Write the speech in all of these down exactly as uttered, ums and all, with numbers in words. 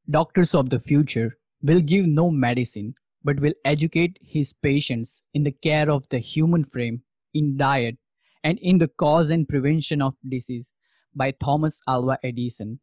Doctors of the future will give no medicine but will educate his patients in the care of the human frame, in diet, and in the cause and prevention of disease by Thomas Alva Edison.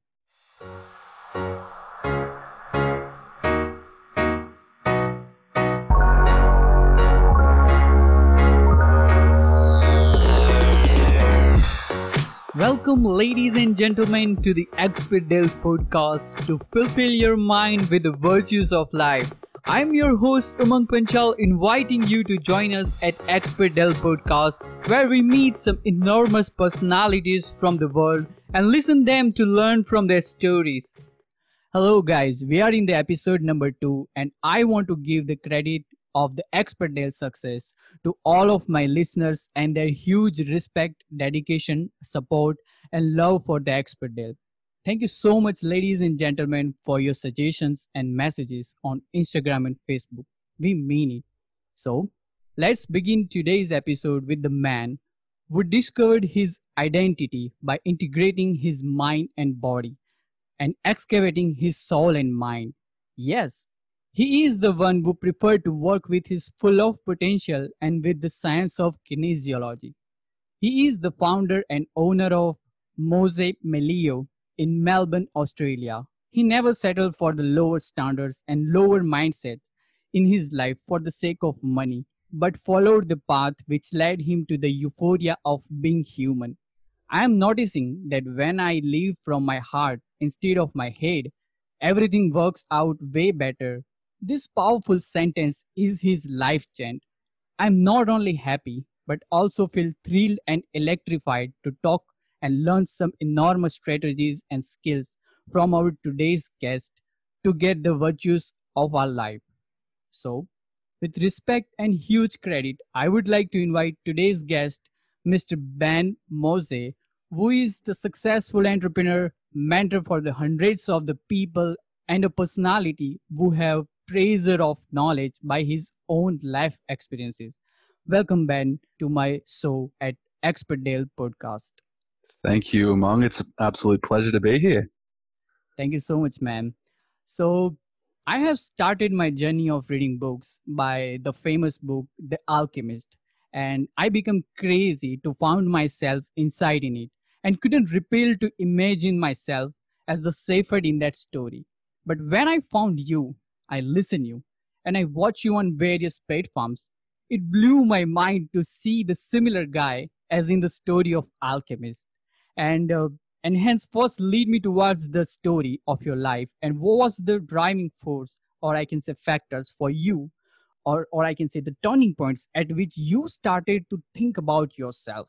Welcome, ladies and gentlemen, to the Expert Dale podcast to fulfill your mind with the virtues of life. I'm your host, Umang Panchal, inviting you to join us at Expert Dale podcast, where we meet some enormous personalities from the world and listen them to learn from their stories. Hello, guys. We are in the episode number two, and I want to give the credit of the Expert Dale success to all of my listeners and their huge respect, dedication, support, and love for the Expert Dale. Thank you so much, ladies and gentlemen, for your suggestions and messages on Instagram and Facebook. We mean it. So, let's begin today's episode with the man who discovered his identity by integrating his mind and body and excavating his soul and mind. Yes, he is the one who preferred to work with his full of potential and with the science of kinesiology. He is the founder and owner of Mose Melio in Melbourne, Australia. He never settled for the lower standards and lower mindset in his life for the sake of money, but followed the path which led him to the euphoria of being human. I am noticing that when I live from my heart instead of my head, everything works out way better. This powerful sentence is his life chant. I'm not only happy, but also feel thrilled and electrified to talk and learn some enormous strategies and skills from our today's guest to get the virtues of our life. So, with respect and huge credit, I would like to invite today's guest, Mister Ben Mose, who is the successful entrepreneur, mentor for the hundreds of the people, and a personality who have treasure of knowledge by his own life experiences. Welcome, Ben, to my show at Expert Dale Podcast. Thank you, Umang. It's an absolute pleasure to be here. Thank you so much, ma'am. So, I have started my journey of reading books by the famous book, The Alchemist, and I became crazy to find myself inside in it and couldn't repel to imagine myself as the Seyfried in that story. But when I found you, I listened you, and I watched you on various platforms, it blew my mind to see the similar guy as in the story of Alchemist. And uh, and hence first lead me towards the story of your life and what was the driving force, or I can say factors for you, or or I can say the turning points at which you started to think about yourself.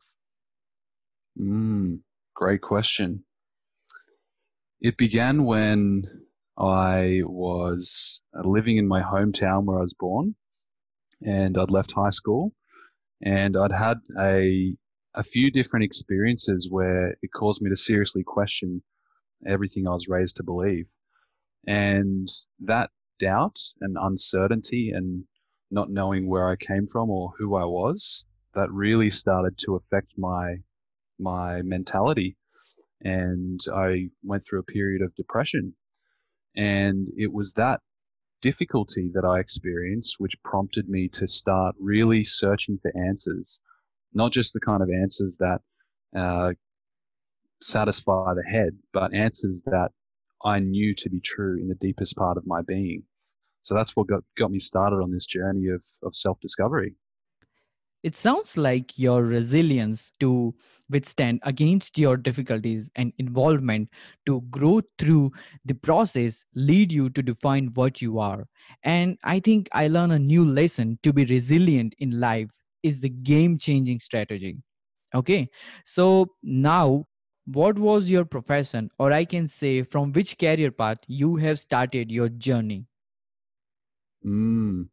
Mm, great question. It began when I was uh, living in my hometown where I was born, and I'd left high school, and I'd had a a few different experiences where it caused me to seriously question everything I was raised to believe. And that doubt and uncertainty and not knowing where I came from or who I was, that really started to affect my my mentality. And I went through a period of depression. And it was that difficulty that I experienced which prompted me to start really searching for answers, not just the kind of answers that uh, satisfy the head, but answers that I knew to be true in the deepest part of my being. So that's what got, got me started on this journey of, of self-discovery. It sounds like your resilience to withstand against your difficulties and involvement to grow through the process lead you to define what you are. And I think I learned a new lesson: to be resilient in life is the game changing strategy. Okay. So now, what was your profession, or I can say from which career path you have started your journey? Mm.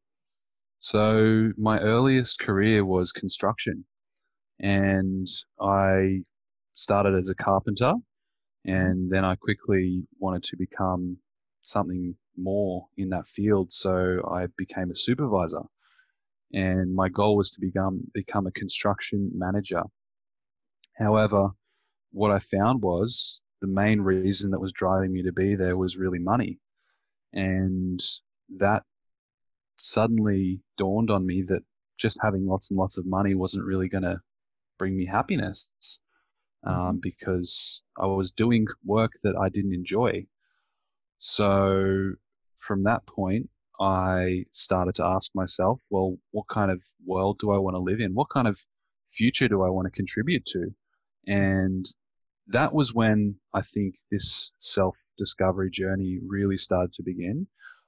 So my earliest career was construction, and I started as a carpenter, and then I quickly wanted to become something more in that field. So I became a supervisor, and my goal was to become become a construction manager. However, what I found was the main reason that was driving me to be there was really money. And that suddenly dawned on me that just having lots and lots of money wasn't really going to bring me happiness, Mm-hmm. um, because I was doing work that I didn't enjoy. So from that point, I started to ask myself, well, what kind of world do I want to live in? What kind of future do I want to contribute to? And that was when I think this self-discovery journey really started to begin.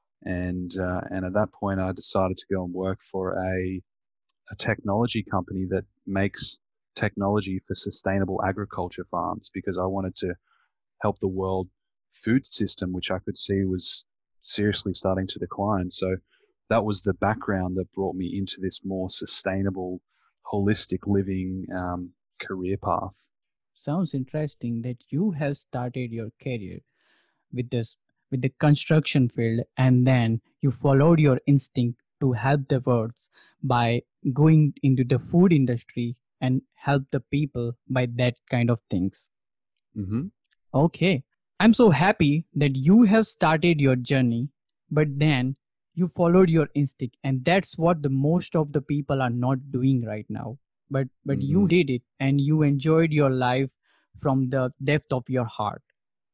And uh, and at that point, I decided to go and work for a a technology company that makes technology for sustainable agriculture farms, because I wanted to help the world food system, which I could see was seriously starting to decline. So that was the background that brought me into this more sustainable, holistic living um, career path. Sounds interesting that you have started your career with this with the construction field, and then you followed your instinct to help the world by going into the food industry and help the people by that kind of things. Hmm. Okay. I'm so happy that you have started your journey, but then you followed your instinct, and that's what the most of the people are not doing right now. But but you Mm, did it, and you enjoyed your life from the depth of your heart.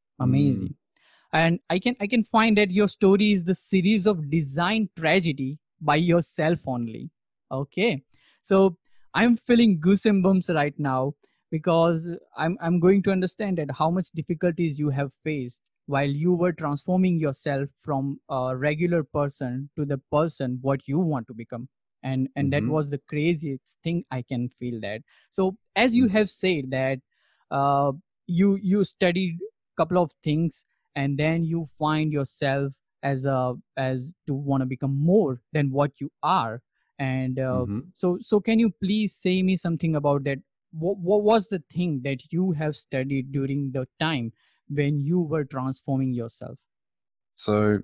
mm, Amazing. And i can i can find that your story is the series of design tragedy by yourself only. Okay, so I'm feeling goosebumps right now because i'm i'm going to understand that how much difficulties you have faced while you were transforming yourself from a regular person to the person what you want to become. And and that mm-hmm, was the craziest thing. I can feel that. So as you mm, have said that uh, you you studied couple of things, and then you find yourself as a as to want to become more than what you are. And uh, mm-hmm. so so can you please say me something about that? What, what was the thing that you have studied during the time when you were transforming yourself? So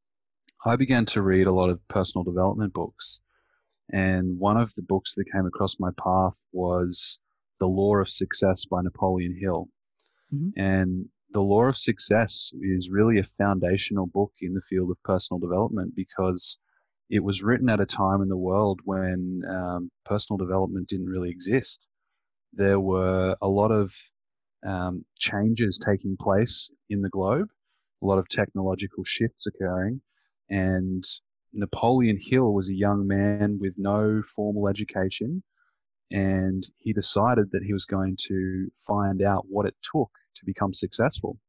I began to read a lot of personal development books. And one of the books that came across my path was The Law of Success by Napoleon Hill. Hmm. And The Law of Success is really a foundational book in the field of personal development, because it was written at a time in the world when um, personal development didn't really exist. There were a lot of um, changes taking place in the globe, a lot of technological shifts occurring, and Napoleon Hill was a young man with no formal education, and he decided that he was going to find out what it took to become successful.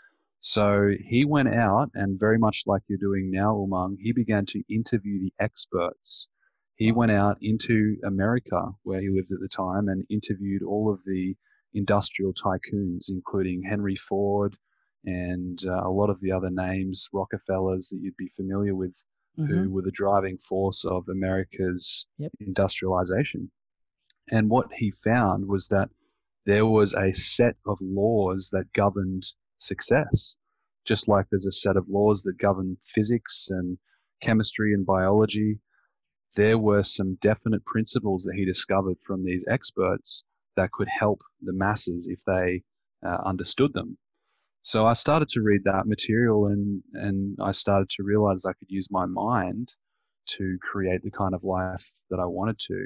So he went out, and very much like you're doing now, Umang, he began to interview the experts. He Wow. went out into America, where he lived at the time, and interviewed all of the industrial tycoons, including Henry Ford and uh, a lot of the other names, Rockefellers that you'd be familiar with, Mm-hmm. who were the driving force of America's Yep. industrialization. And what he found was that there was a set of laws that governed success, just like there's a set of laws that govern physics and chemistry and biology. There were some definite principles that he discovered from these experts that could help the masses if they uh, understood them. So I started to read that material, and, and I started to realize I could use my mind to create the kind of life that I wanted to.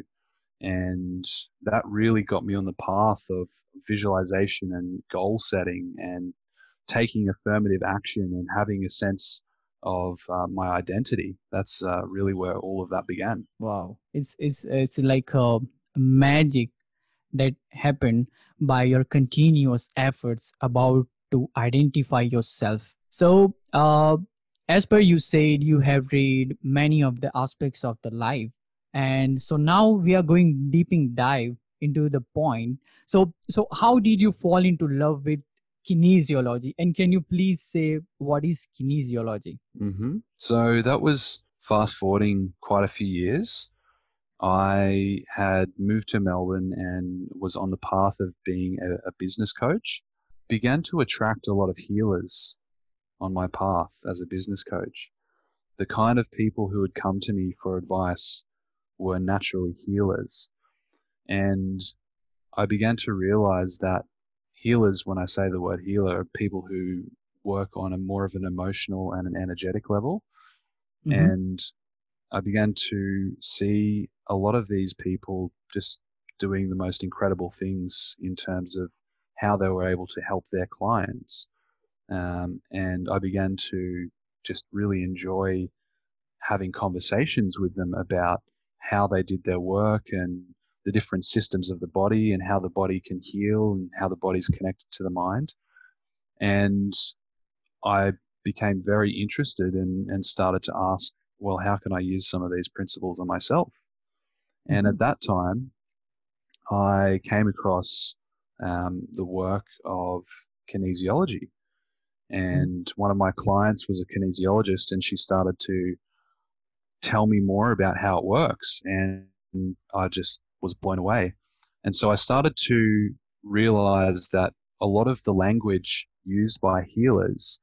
And that really got me on the path of visualization and goal setting and taking affirmative action and having a sense of uh, my identity. That's uh, really where all of that began. Wow, it's it's it's like a magic that happened by your continuous efforts about to identify yourself. So, uh, as per you said, you have read many of the aspects of the life, and so now we are going deeping dive into the point. So, so how did you fall into love with kinesiology? And can you please say what is kinesiology? Hmm. So that was fast forwarding quite a few years. I had moved to Melbourne and was on the path of being a, a business coach. Began to attract a lot of healers on my path as a business coach. The kind of people who would come to me for advice were naturally healers. And I began to realize that healers, when I say the word healer, are people who work on a more of an emotional and an energetic level. Mm-hmm. And I began to see a lot of these people just doing the most incredible things in terms of how they were able to help their clients. Um, and I began to just really enjoy having conversations with them about how they did their work and the different systems of the body and how the body can heal and how the body's connected to the mind. And I became very interested and, and started to ask, well, how can I use some of these principles on myself? And Mm-hmm. at that time, I came across um, the work of kinesiology. And one of my clients was a kinesiologist, and she started to tell me more about how it works. And I just was blown away. And so I started to realize that a lot of the language used by healers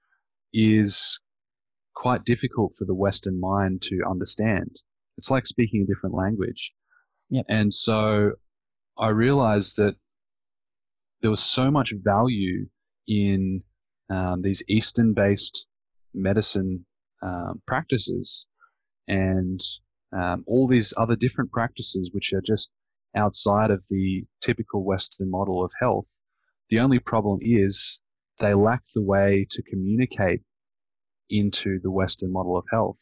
is quite difficult for the Western mind to understand. It's like speaking a different language. Yep. And so I realized that there was so much value in um, these Eastern-based medicine um, practices and um, all these other different practices which are just outside of the typical Western model of health. The only problem is they lack the way to communicate into the Western model of health.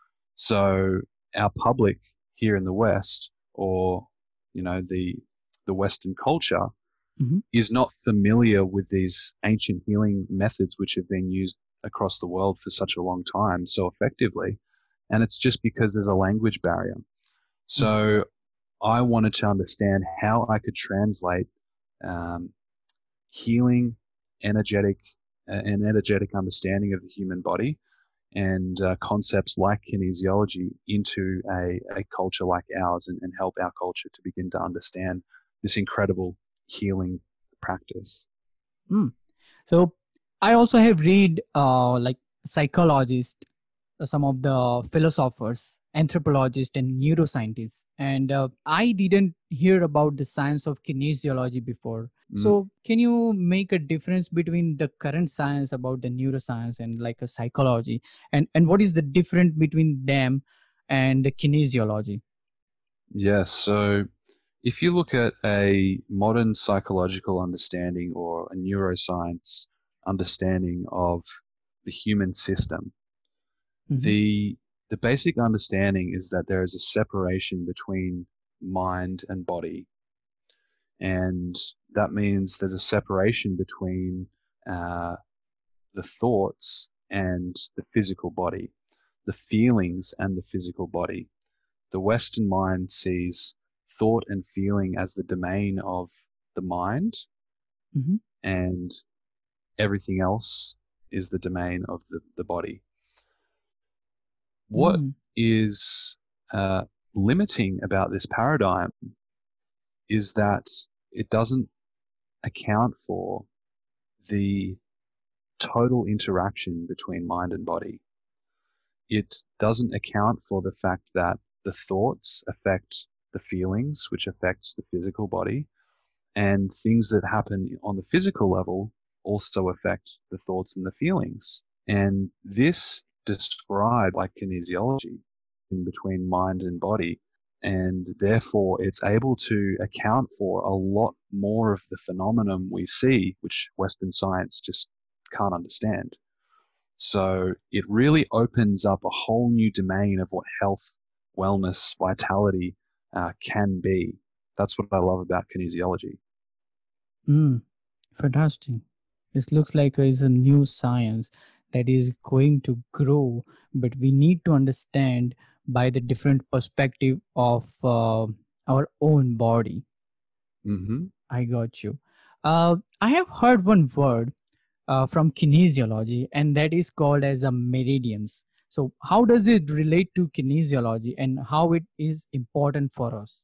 So our public here in the West, or you know the the Western culture, Mm-hmm. is not familiar with these ancient healing methods which have been used across the world for such a long time so effectively. And it's just because there's a language barrier. So mm-hmm. I wanted to understand how I could translate um, healing, energetic, uh, an energetic understanding of the human body and uh, concepts like kinesiology into a, a culture like ours and, and help our culture to begin to understand this incredible healing practice. Mm. So I also have read uh, like psychologists, some of the philosophers, anthropologists, and neuroscientists, and uh, I didn't hear about the science of kinesiology before. Mm. So can you make a difference between the current science about the neuroscience and like a psychology, and and what is the difference between them and the kinesiology? Yes. So if you look at a modern psychological understanding or a neuroscience understanding of the human system, mm-hmm. the the basic understanding is that there is a separation between mind and body. And that means there's a separation between uh, the thoughts and the physical body, the feelings and the physical body. The Western mind sees thought and feeling as the domain of the mind, mm-hmm. and everything else is the domain of the, the body. What mm. is uh, limiting about this paradigm is that it doesn't account for the total interaction between mind and body. It doesn't account for the fact that the thoughts affect the feelings, which affects the physical body, and things that happen on the physical level also affect the thoughts and the feelings. And this described like kinesiology in between mind and body, and therefore it's able to account for a lot more of the phenomenon we see, which Western science just can't understand. So it really opens up a whole new domain of what health, wellness, vitality uh, can be. That's what I love about kinesiology. Mm, fantastic. This looks like it's a new science that is going to grow, but we need to understand by the different perspective of uh, our own body. Mm-hmm. I got you. Uh, I have heard one word uh, from kinesiology, and that is called as a meridians. So how does it relate to kinesiology and how it is important for us?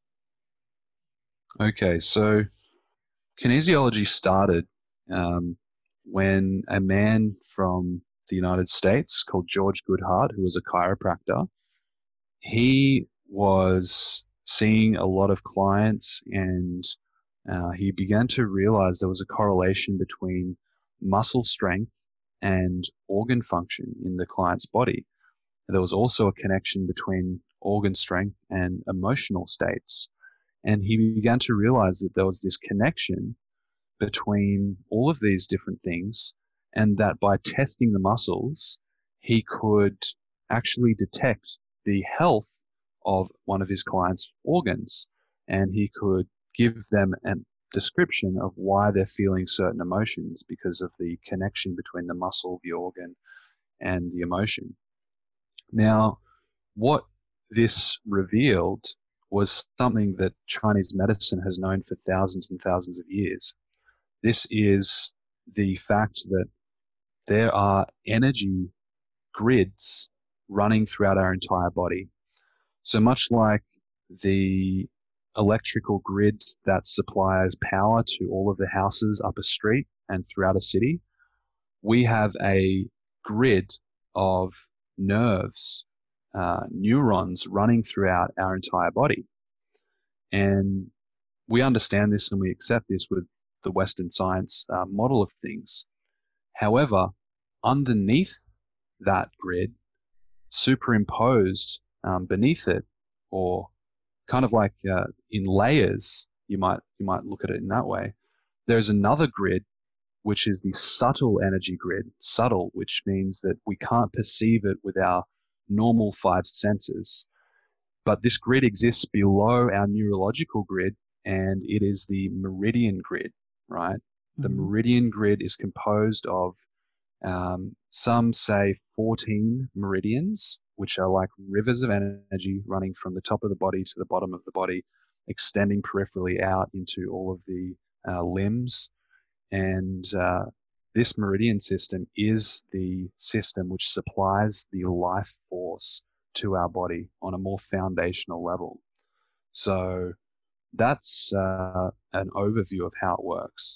Okay, so kinesiology started um, when a man from the United States called George Goodhart, who was a chiropractor, he was seeing a lot of clients, and uh, he began to realize there was a correlation between muscle strength and organ function in the client's body. There was also a connection between organ strength and emotional states. And he began to realize that there was this connection between all of these different things, and that by testing the muscles, he could actually detect the health of one of his clients' organs, and he could give them a description of why they're feeling certain emotions because of the connection between the muscle, the organ, and the emotion. Now, what this revealed was something that Chinese medicine has known for thousands and thousands of years. This is the fact that there are energy grids running throughout our entire body. So much like the electrical grid that supplies power to all of the houses up a street and throughout a city, we have a grid of nerves, uh, neurons running throughout our entire body. And we understand this and we accept this with the Western science uh, model of things. However, underneath that grid, superimposed um, beneath it, or kind of like uh, in layers, you might you might look at it in that way, there's another grid which is the subtle energy grid. Subtle, which means that we can't perceive it with our normal five senses. But this grid exists below our neurological grid, and it is the meridian grid, right? Mm-hmm. The meridian grid is composed of, um, some say fourteen meridians, which are like rivers of energy running from the top of the body to the bottom of the body, extending peripherally out into all of the uh, limbs. And uh, this meridian system is the system which supplies the life force to our body on a more foundational level. So that's uh, an overview of how it works.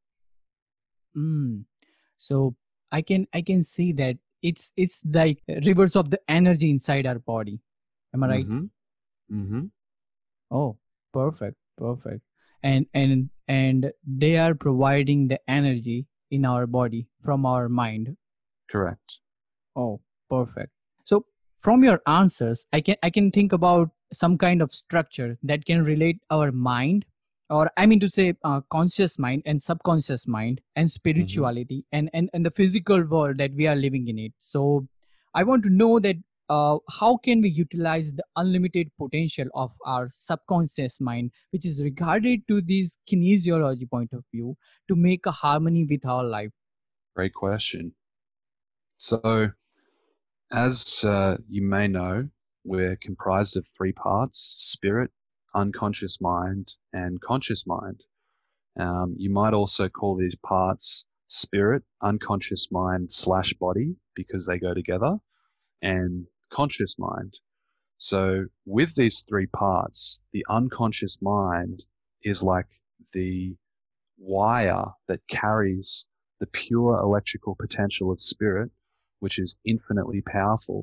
Mm. So I can I can see that it's it's like rivers of the energy inside our body. Am I right? Mm-hmm. Mm-hmm. Oh, perfect, perfect. And and and they are providing the energy in our body from our mind. Correct. Oh, perfect. So from your answers, I can I can think about some kind of structure that can relate our mind, or I mean to say uh, conscious mind and subconscious mind and spirituality, mm-hmm. and, and and the physical world that we are living in it. So I want to know that uh, how can we utilize the unlimited potential of our subconscious mind, which is regarded to this kinesiology point of view, to make a harmony with our life? Great question. So as uh, you may know, we're comprised of three parts: spirit, unconscious mind, and conscious mind. Um, you might also call these parts spirit, unconscious mind slash body, because they go together, and conscious mind. So with these three parts, the unconscious mind is like the wire that carries the pure electrical potential of spirit, which is infinitely powerful,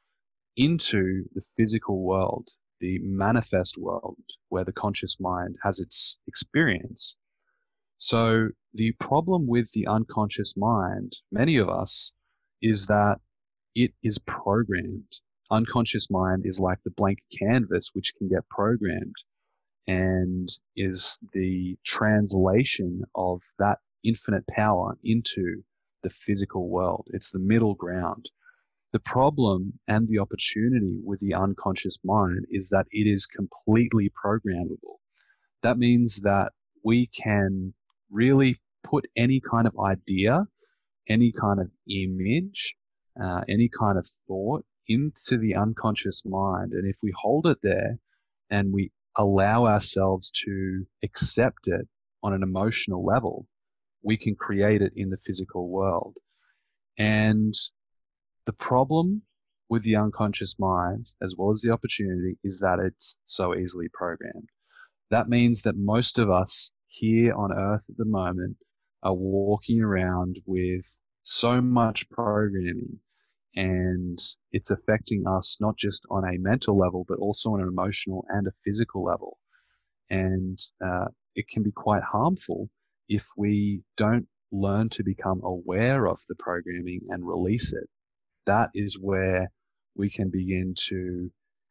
into the physical world, the manifest world, where the conscious mind has its experience. So the problem with the unconscious mind, many of us, is that it is programmed. Unconscious mind is like the blank canvas which can get programmed, and is the translation of that infinite power into the physical world. It's the middle ground. The problem and the opportunity with the unconscious mind is that it is completely programmable. That means that we can really put any kind of idea, any kind of image, uh, any kind of thought into the unconscious mind. And if we hold it there and we allow ourselves to accept it on an emotional level, we can create it in the physical world. And the problem with the unconscious mind, as well as the opportunity, is that it's so easily programmed. That means that most of us here on Earth at the moment are walking around with so much programming, and it's affecting us not just on a mental level, but also on an emotional and a physical level. And uh, it can be quite harmful if we don't learn to become aware of the programming and release it, that is where we can begin to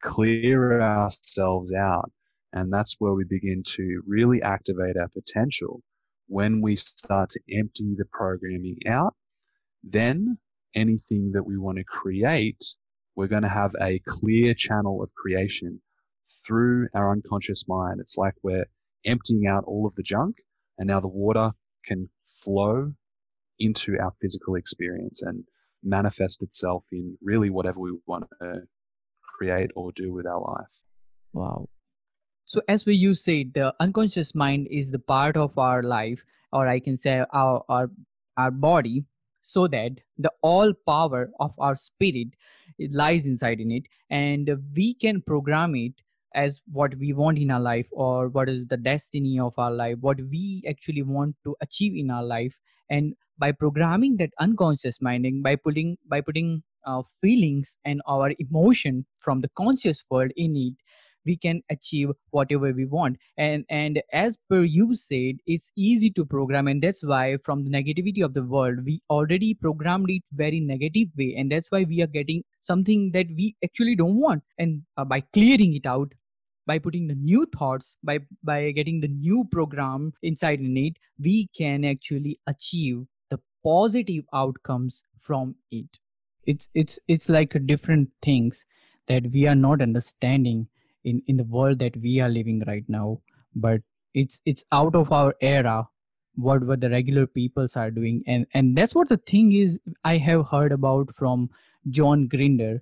clear ourselves out. And that's where we begin to really activate our potential. When we start to empty the programming out, then anything that we want to create, we're going to have a clear channel of creation through our unconscious mind. It's like we're emptying out all of the junk, and now the water can flow into our physical experience and manifest itself in really whatever we want to create or do with our life. Wow. So as we you said, the unconscious mind is the part of our life, or I can say our our, our body, so that the all power of our spirit, it lies inside in it, and we can program it as what we want in our life, or what is the destiny of our life, what we actually want to achieve in our life. And by programming that unconscious minding, by putting by putting uh, feelings and our emotion from the conscious world in it, we can achieve whatever we want. And and as per you said, it's easy to program, and that's why from the negativity of the world we already programmed it very negative way, and that's why we are getting something that we actually don't want. And uh, by clearing it out, by putting the new thoughts, by by getting the new program inside in it, we can actually achieve the positive outcomes from it. It's it's it's like a different things that we are not understanding in in the world that we are living right now. But it's it's out of our era, what what the regular peoples are doing. And and that's what the thing is. I have heard about from John Grinder,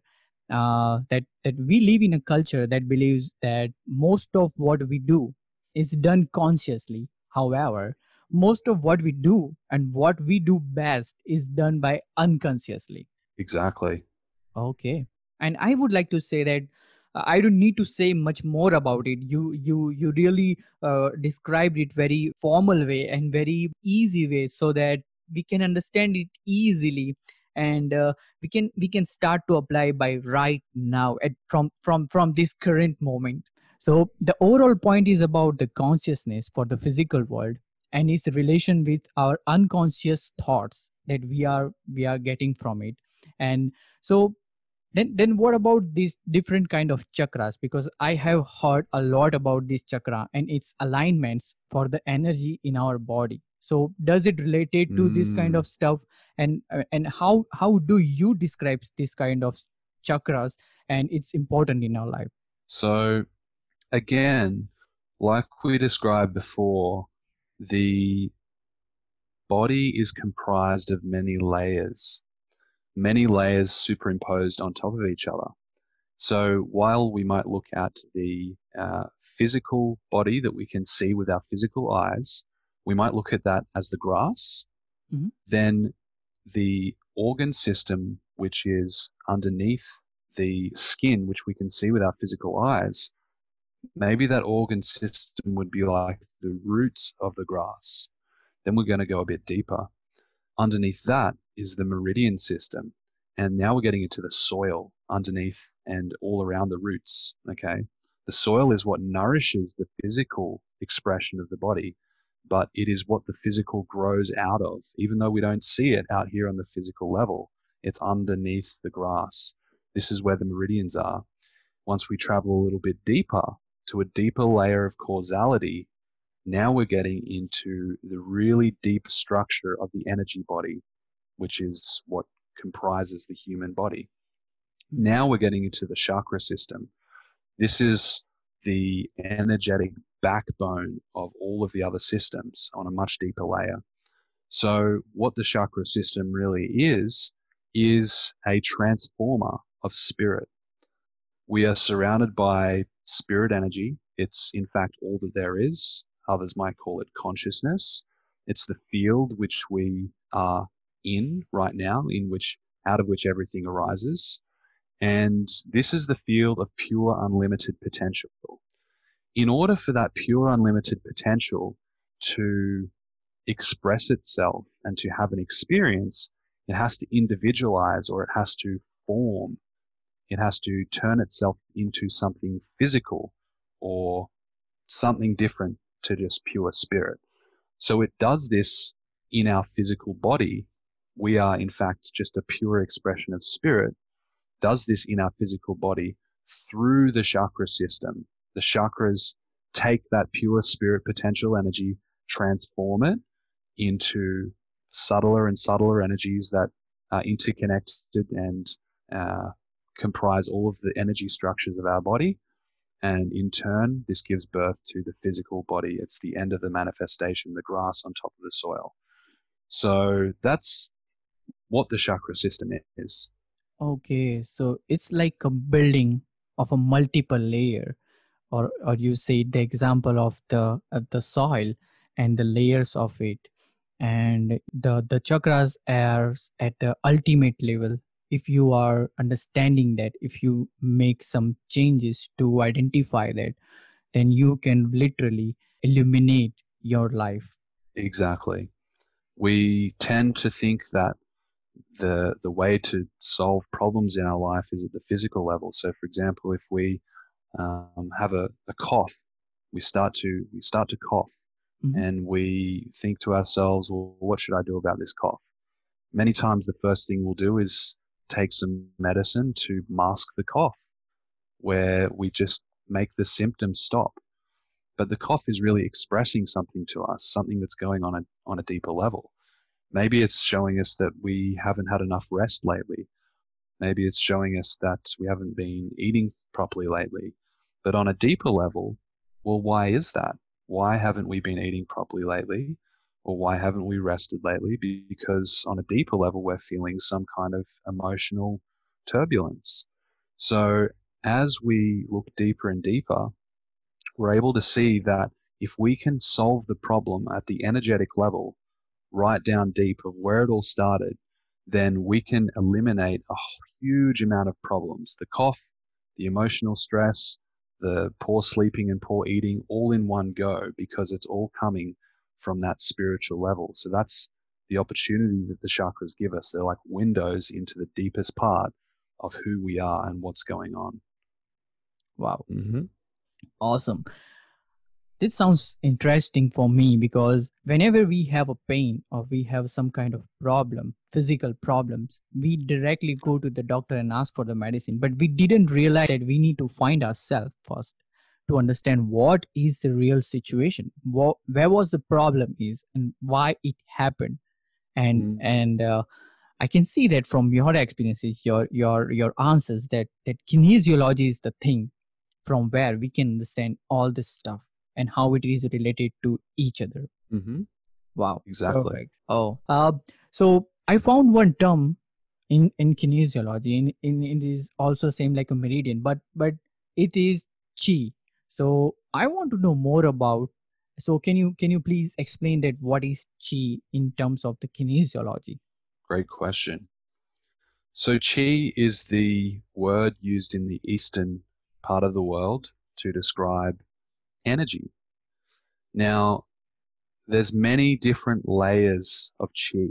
uh, that that we live in a culture that believes that most of what we do is done consciously. However, most of what we do and what we do best is done by unconsciously. Exactly. Okay. And I would like to say that uh, I don't need to say much more about it. You you you really uh, described it very formal way and very easy way, so that we can understand it easily. And uh, we can we can start to apply by right now, at from from from this current moment. So the overall point is about the consciousness for the physical world and its relation with our unconscious thoughts that we are we are getting from it. And so then then what about these different kind of chakras? Because I have heard a lot about this chakra and its alignments for the energy in our body. So does it related to this kind Mm. of stuff? And uh, and how how do you describe this kind of chakras and it's important in our life? So again, like we described before, the body is comprised of many layers, many layers superimposed on top of each other. So while we might look at the uh, physical body that we can see with our physical eyes, we might look at that as the grass. Mm-hmm. Then the organ system, which is underneath the skin, which we can see with our physical eyes, maybe that organ system would be like the roots of the grass. Then we're going to go a bit deeper. Underneath that is the meridian system. And now we're getting into the soil underneath and all around the roots. Okay. The soil is what nourishes the physical expression of the body, but it is what the physical grows out of. Even though we don't see it out here on the physical level, it's underneath the grass. This is where the meridians are. Once we travel a little bit deeper to a deeper layer of causality, now we're getting into the really deep structure of the energy body, which is what comprises the human body. Now we're getting into the chakra system. This is the energetic backbone of all of the other systems on a much deeper layer. So what the chakra system really is, is a transformer of spirit. We are surrounded by spirit energy. It's in fact all that there is. Others might call it consciousness. It's the field which we are in right now, in which, out of which everything arises. And this is the field of pure unlimited potential. In order for that pure unlimited potential to express itself and to have an experience, it has to individualize, or it has to form. It has to turn itself into something physical or something different to just pure spirit. So it does this in our physical body, we are in fact just a pure expression of spirit, does this in our physical body through the chakra system. The chakras take that pure spirit potential energy, transform it into subtler and subtler energies that are interconnected and uh, comprise all of the energy structures of our body. And in turn, this gives birth to the physical body. It's the end of the manifestation, the grass on top of the soil. So that's what the chakra system is. Okay, so it's like a building of a multiple layer, or or you say the example of the of the soil and the layers of it, and the the chakras are at the ultimate level. If you are understanding that, if you make some changes to identify that, then you can literally illuminate your life. Exactly. We tend to think that the the way to solve problems in our life is at the physical level. So, for example, if we um, have a, a cough, we start to we start to cough, Mhm. and we think to ourselves, well, what should I do about this cough? Many times, the first thing we'll do is take some medicine to mask the cough, where we just make the symptoms stop. But the cough is really expressing something to us, something that's going on a, on a deeper level. Maybe it's showing us that we haven't had enough rest lately. Maybe it's showing us that we haven't been eating properly lately. But on a deeper level, well, why is that? Why haven't we been eating properly lately? Or why haven't we rested lately? Because on a deeper level, we're feeling some kind of emotional turbulence. So as we look deeper and deeper, we're able to see that if we can solve the problem at the energetic level, right down deep of where it all started, then we can eliminate a huge amount of problems. The cough, the emotional stress, the poor sleeping and poor eating, all in one go, because it's all coming from that spiritual level. So that's the opportunity that the chakras give us. They're like windows into the deepest part of who we are and what's going on. Wow. Mm-hmm. Awesome. This sounds interesting for me because whenever we have a pain or we have some kind of problem, physical problems, we directly go to the doctor and ask for the medicine. But we didn't realize that we need to find ourselves first to understand what is the real situation, what, where was the problem is, and why it happened. And Mm. and uh, I can see that from your experiences, your your your answers, that that kinesiology is the thing from where we can understand all this stuff and how it is related to each other. Mm-hmm. Wow. Exactly. Perfect. Oh, uh, so I found one term in, in kinesiology, in, in, it is also same like a meridian, but, but it is chi. So I want to know more about, so can you, can you please explain that what is chi in terms of the kinesiology? Great question. So chi is the word used in the eastern part of the world to describe energy. Now, there's many different layers of chi.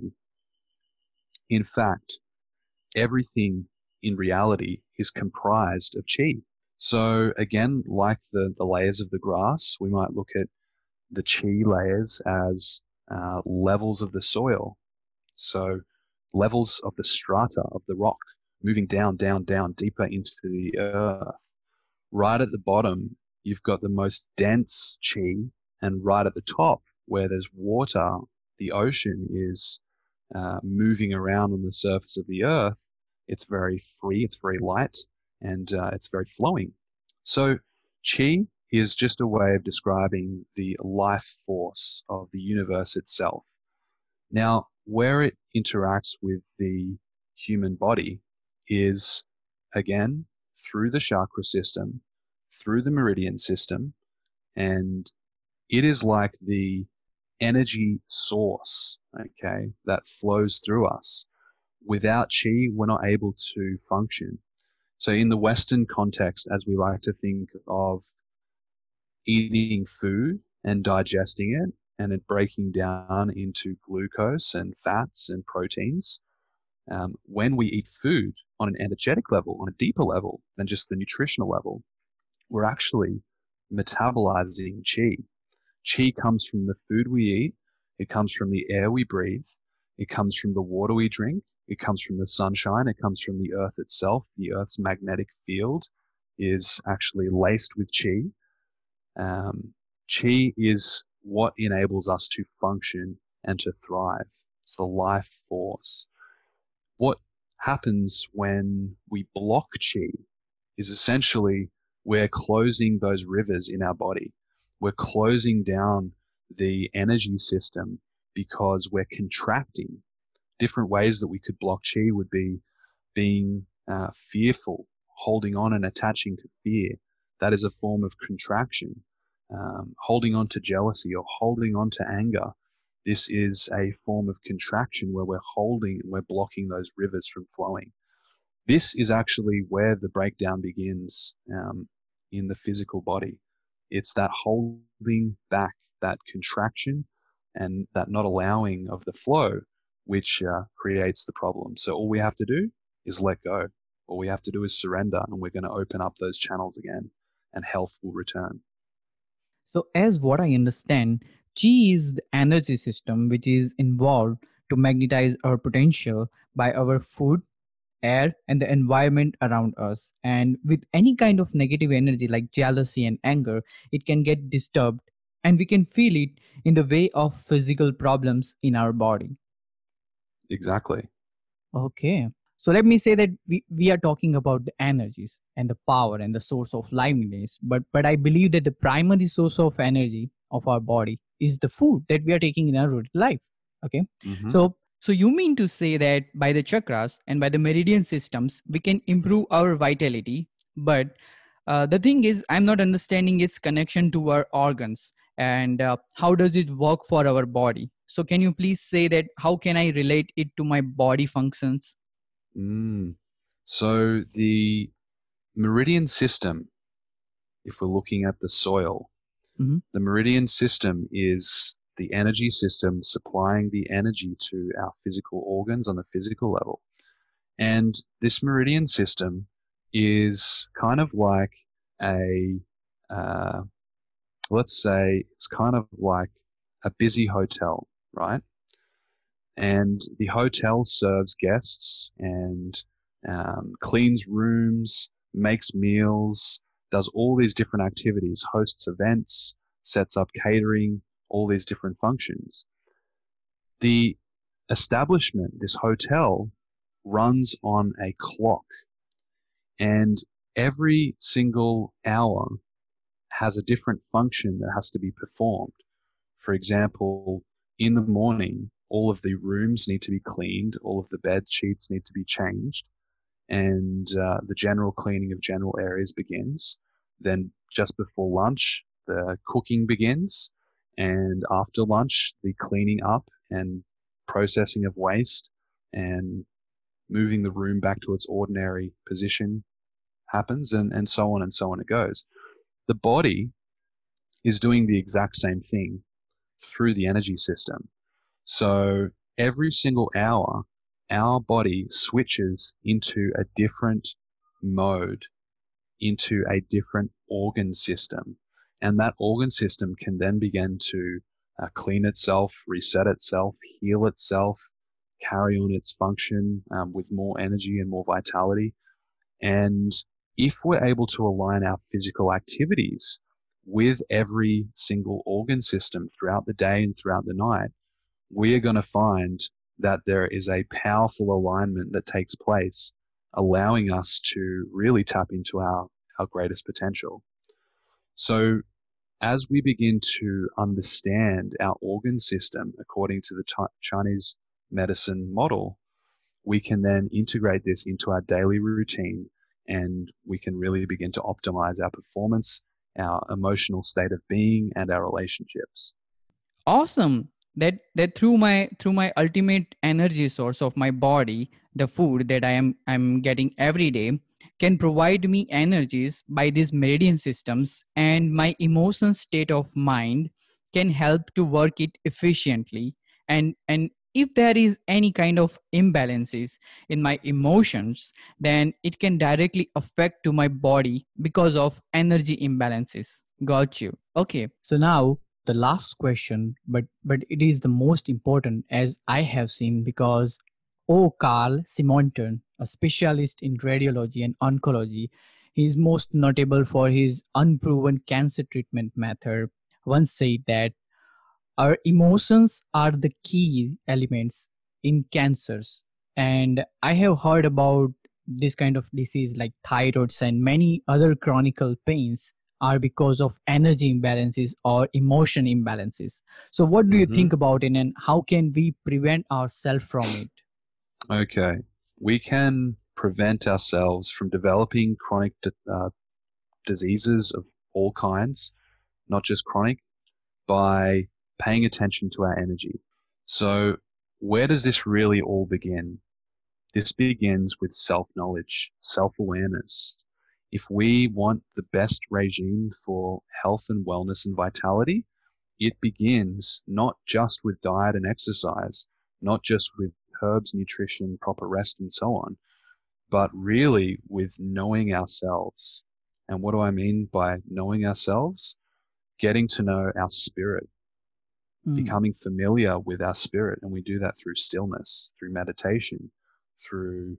In fact, everything in reality is comprised of chi. So again, like the, the layers of the grass, we might look at the chi layers as uh, levels of the soil. So levels of the strata of the rock, moving down, down, down, deeper into the earth. Right at the bottom, you've got the most dense chi, and right at the top, where there's water, the ocean is uh, moving around on the surface of the earth. It's very free, it's very light, and uh, it's very flowing. So chi is just a way of describing the life force of the universe itself. Now, where it interacts with the human body is, again, through the chakra system, through the meridian system, and it is like the energy source, okay, that flows through us. Without chi, we're not able to function. So in the Western context, as we like to think of eating food and digesting it, and it breaking down into glucose and fats and proteins, um, when we eat food on an energetic level, on a deeper level than just the nutritional level, we're actually metabolizing chi. Chi comes from the food we eat. It comes from the air we breathe. It comes from the water we drink. It comes from the sunshine. It comes from the earth itself. The earth's magnetic field is actually laced with chi. Um, chi is what enables us to function and to thrive. It's the life force. What happens when we block chi is essentially we're closing those rivers in our body. We're closing down the energy system because we're contracting. Different ways that we could block chi would be being uh, fearful, holding on and attaching to fear. That is a form of contraction. Um, holding on to jealousy or holding on to anger. This is a form of contraction where we're holding and we're blocking those rivers from flowing. This is actually where the breakdown begins um, in the physical body. It's that holding back, that contraction, and that not allowing of the flow, which uh, creates the problem. So all we have to do is let go. All we have to do is surrender, and we're going to open up those channels again, and health will return. So, as what I understand, chi is the energy system which is involved to magnetize our potential by our food, air, and the environment around us. And with any kind of negative energy like jealousy and anger, it can get disturbed and we can feel it in the way of physical problems in our body. Exactly. Okay. So let me say that we, we are talking about the energies and the power and the source of liveliness. But but I believe that the primary source of energy of our body is the food that we are taking in our life. Okay. Mm-hmm. So so you mean to say that by the chakras and by the meridian systems, we can improve our vitality. But uh, the thing is, I'm not understanding its connection to our organs and uh, how does it work for our body. So can you please say that how can I relate it to my body functions? Mm. So the meridian system, if we're looking at the soil, mm-hmm. the meridian system is the energy system supplying the energy to our physical organs on the physical level. And this meridian system is kind of like a, uh, let's say it's kind of like a busy hotel, right? And the hotel serves guests and um, cleans rooms, makes meals, does all these different activities, hosts events, sets up catering, all these different functions. The establishment, this hotel, runs on a clock, and every single hour has a different function that has to be performed. For example, in the morning, all of the rooms need to be cleaned, all of the bed sheets need to be changed, and uh, the general cleaning of general areas begins. Then just before lunch, the cooking begins, and after lunch, the cleaning up and processing of waste and moving the room back to its ordinary position happens, and, and so on and so on it goes. The body is doing the exact same thing through the energy system. So every single hour, our body switches into a different mode, into a different organ system. And that organ system can then begin to uh, clean itself, reset itself, heal itself, carry on its function um, with more energy and more vitality. And if we're able to align our physical activities with every single organ system throughout the day and throughout the night, we are going to find that there is a powerful alignment that takes place, allowing us to really tap into our, our greatest potential. So as we begin to understand our organ system according to the t- Chinese medicine model, we can then integrate this into our daily routine, and we can really begin to optimize our performance, our emotional state of being, and our relationships. Awesome. That that through my through my ultimate energy source of my body, the food that I am I'm getting every day can provide me energies by these meridian systems, and my emotion state of mind can help to work it efficiently. And and if there is any kind of imbalances in my emotions, then it can directly affect to my body because of energy imbalances. Got you. Okay. So now the last question, but but it is the most important as I have seen because O. Carl Simonton, a specialist in radiology and oncology, he is most notable for his unproven cancer treatment method, once said that our emotions are the key elements in cancers. And I have heard about this kind of disease like thyroids and many other chronic pains are because of energy imbalances or emotion imbalances. So what do you hmm think about it and how can we prevent ourselves from it? Okay. We can prevent ourselves from developing chronic di- uh, diseases of all kinds, not just chronic, by paying attention to our energy. So, where does this really all begin? This begins with self knowledge, self awareness. If we want the best regime for health and wellness and vitality, it begins not just with diet and exercise, not just with herbs, nutrition, proper rest, and so on, but really with knowing ourselves. And what do I mean by knowing ourselves? Getting to know our spirit, Mm. becoming familiar with our spirit. And we do that through stillness, through meditation, through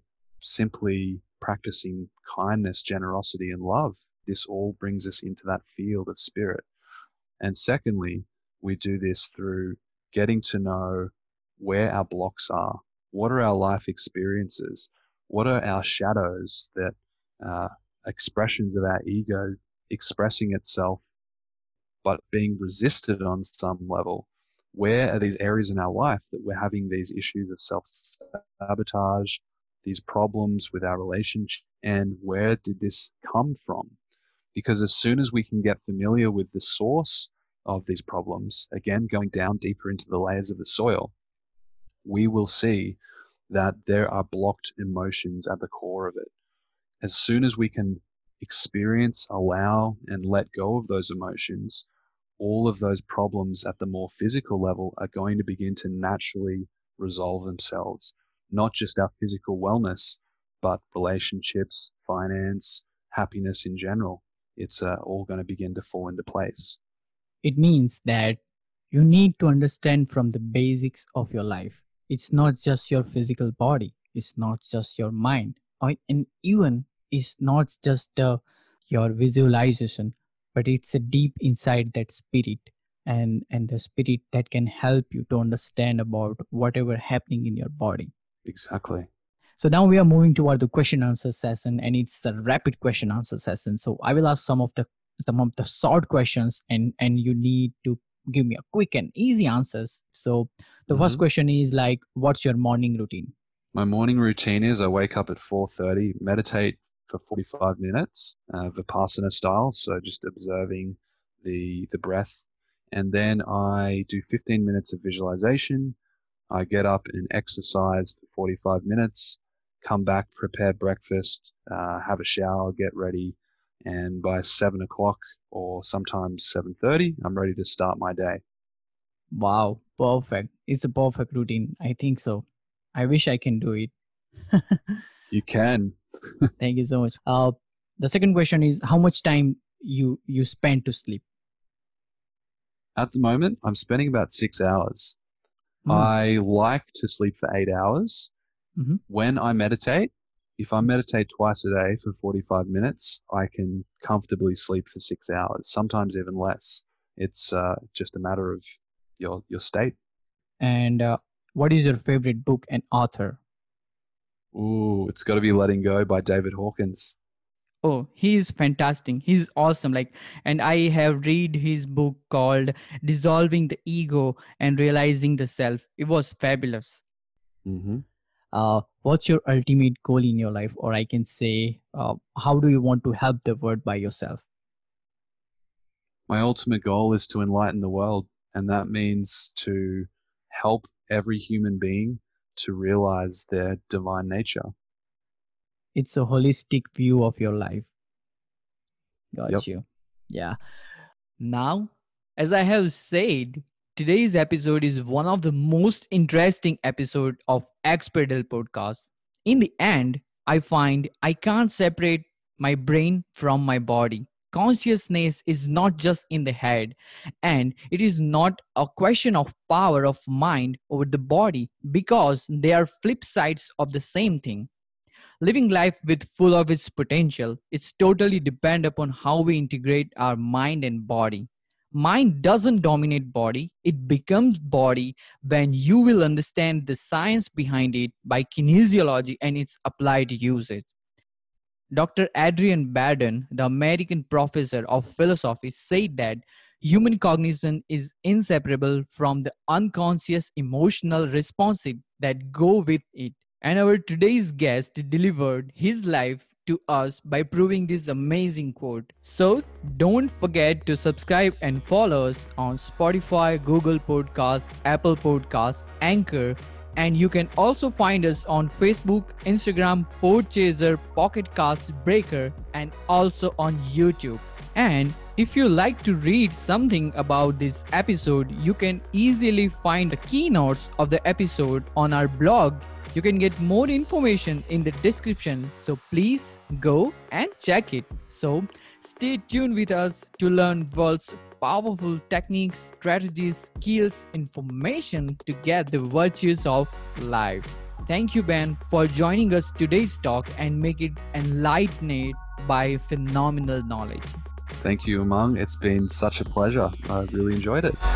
simply practicing kindness, generosity, and love. This all brings us into that field of spirit. And secondly, we do this through getting to know where our blocks are. What are our life experiences? What are our shadows that uh, expressions of our ego expressing itself but being resisted on some level? Where are these areas in our life that we're having these issues of self-sabotage, these problems with our relationship, and where did this come from? Because as soon as we can get familiar with the source of these problems, again, going down deeper into the layers of the soil, we will see that there are blocked emotions at the core of it. As soon as we can experience, allow, and let go of those emotions, all of those problems at the more physical level are going to begin to naturally resolve themselves. Not just our physical wellness, but relationships, finance, happiness in general. It's uh, all going to begin to fall into place. It means that you need to understand from the basics of your life. It's not just your physical body, it's not just your mind, or, and even it's not just uh, your visualization, but it's a deep inside that spirit and, and the spirit that can help you to understand about whatever happening in your body. Exactly. So now we are moving toward the question answer session, and it's a rapid question answer session. So I will ask some of the some of the short questions, and and you need to give me a quick and easy answers. So the first hmm question is like, what's your morning routine? My morning routine is I wake up at four thirty, meditate for forty-five minutes, uh, Vipassana style, so just observing the the breath, and then I do fifteen minutes of visualization. I get up and exercise for forty-five minutes, come back, prepare breakfast, uh, have a shower, get ready, and by seven o'clock or sometimes seven thirty, I'm ready to start my day. Wow, perfect. It's a perfect routine. I think so. I wish I can do it. You can. Thank you so much. Uh, the second question is how much time you you spend to sleep? At the moment, I'm spending about six hours. Mm. I like to sleep for eight hours. hmm When I meditate, if I meditate twice a day for forty-five minutes, I can comfortably sleep for six hours, sometimes even less. It's uh, just a matter of your your state. And uh, what is your favorite book and author? Ooh, it's got to be Letting Go by David Hawkins. Oh, he's fantastic. He's awesome. Like, and I have read his book called Dissolving the Ego and Realizing the Self. It was fabulous. hmm Uh, what's your ultimate goal in your life? Or I can say, uh, how do you want to help the world by yourself? My ultimate goal is to enlighten the world, and that means to help every human being to realize their divine nature. It's a holistic view of your life. Yep. Got you. Yeah. Now, as I have said, today's episode is one of the most interesting episode of Expedal podcast. In the end, I find I can't separate my brain from my body. consciousness is not just in the head, and it is not a question of power of mind over the body, because they are flip sides of the same thing. Living life with full of its potential, it's totally depend upon how we integrate our mind and body. Mind doesn't dominate body, it becomes body when you will understand the science behind it by kinesiology and its applied usage. Doctor Adrian Baden, the American professor of philosophy, said that human cognition is inseparable from the unconscious emotional responses that go with it. And our today's guest delivered his life to us by proving this amazing quote. So don't forget to subscribe and follow us on Spotify, Google Podcasts, Apple Podcasts, Anchor, and you can also find us on Facebook, Instagram, Podchaser, Pocket Cast, Breaker, and also on YouTube. And if you like to read something about this episode, you can easily find the keynotes of the episode on our blog. You can get more information in the description, so please go and check it. So stay tuned with us to learn world's powerful techniques, strategies, skills, information to get the virtues of life. Thank you, Ben, for joining us today's talk and make it enlightened by phenomenal knowledge. Thank you, Umang. It's been such a pleasure. I really enjoyed it.